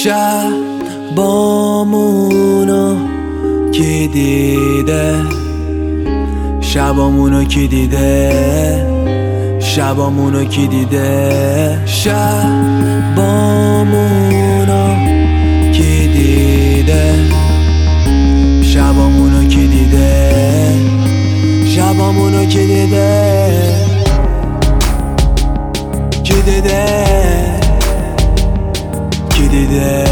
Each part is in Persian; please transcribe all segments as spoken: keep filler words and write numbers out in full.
شبامونو کی دیده، شبامونو کی دیده، شبامونو کی دیده، شبامونو کی دیده، شبامونو کی دیده، شبامونو کی دیده، کی دیده، کی دیده.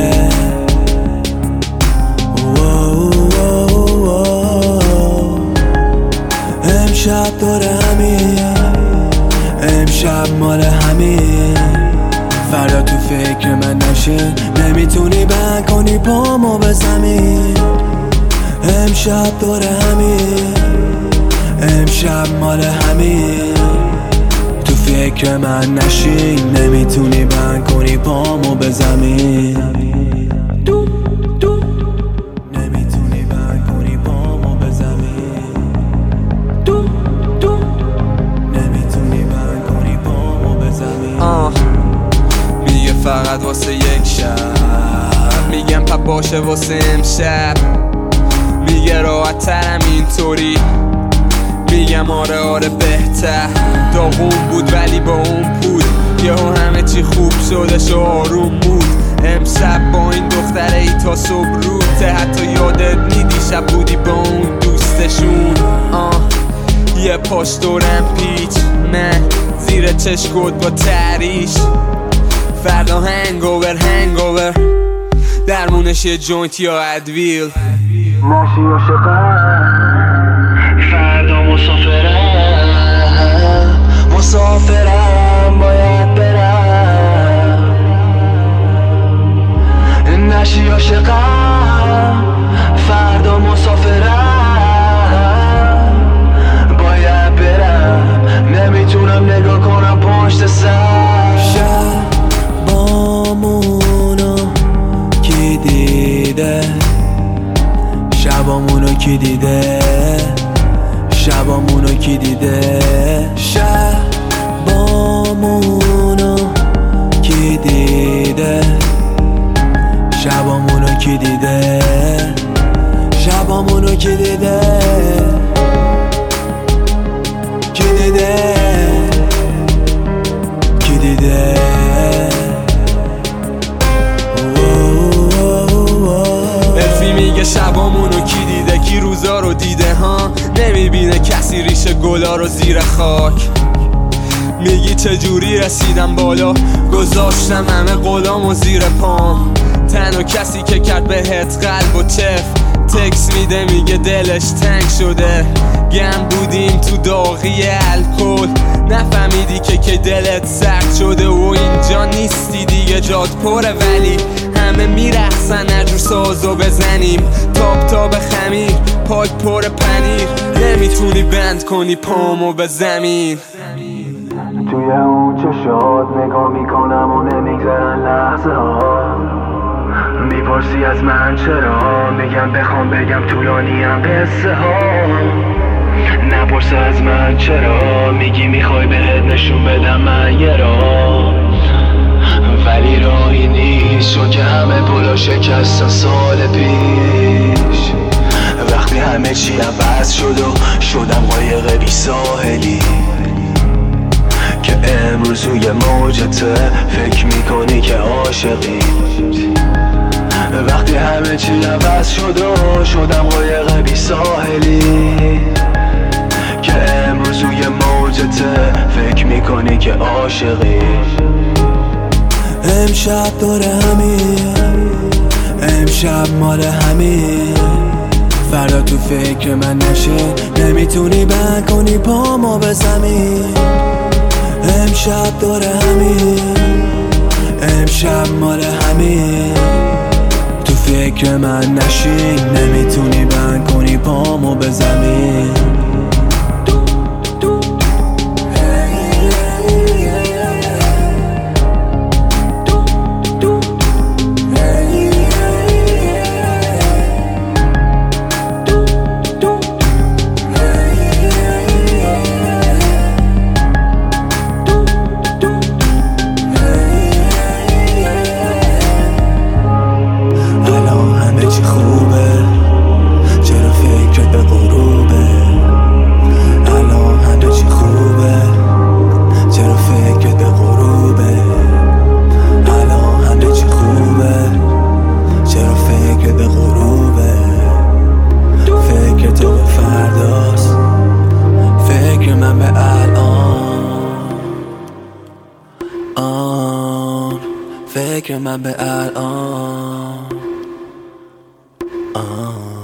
امشب دور همین، امشب مال همین، فردا تو فکر من نشین، نمیتونی بند کنی پامو به زمین. امشب دور همین، امشب مال همین، تو فکر من نشین، نمیتونی بند کنی پامو به زمین. فقط واسه یک شب میگم پا باشه واسه امشب، میگه راحت ترم اینطوری، میگم آره آره بهتر. داغون بود ولی با اون بود، یهو همه چی خوب شدش و آروم بود. امشب با این دختره ای تا صبح روته، حتی یادت نی دیشب بودی با اون دوستشون. آه یه پاش دورم پیچ، من زیر چشکت با تریش، فردا هنگوور هنگوور، درمونش یه جوینت یا ادویل. نشی عاشقم، فردا مسافرم، مسافرم باید برم. نشی عاشقم، فردا مسافرم باید برم، نمیتونم نگاه کنم پشت سر. شبامونو کی دیده، شبامونو کی دیده، شبامونو کی دیده، شبامونو کی دیده، شبامونو کی دیده، شبامونو کی دیده، کی دیده، کی دیده. میگه شبامونو کی دیده، کی روزا رو دیده ها، نمیبینه کسی ریشه گلا رو زیر خاک. میگی چجوری رسیدم بالا، گذاشتم همه غلام و زیر پام. تنها کسی که کرد بهت قلب و چف، تکس میده میگه دلش تنگ شده. گم بودیم تو داغی الکل، نفهمیدی که که دلت سرد شده و اینجا نیستی دیگه، جاد پره ولی همه میرخصن نجور سازو بزنیم. تاب تاب خمیر، پاک پر پنیر، نمیتونی بند کنی پامو به زمین. توی اون چشات نگاه میکنم و نمیگذرن لحظه ها، میپرسی از من چرا، میگم بخوام بگم طولانیم قصه ها. نپرس از من چرا، میگی میخوای بهت نشون بدم من یه راه، ولی راهی نیست چون که همه پلا شکستن سال پیش. وقتی همه چی عوض شد و شدم قایق بی ساحلی، که امروز روی موجته فکر میکنی که عاشقی. وقتی همه چی عوض شد و شدم قایق بی ساحلی، که امروز روی موجته فکر میکنی که عاشقی. امشب دور همین، امشب مال همین، فردا تو فکر من نشه، نمیتونی بند کنی پامو به زمین. امشب دور همین، امشب مال همین، تو فکر من نشین، نمیتونی بند کنی پامو به زمین. فکر من به الان آه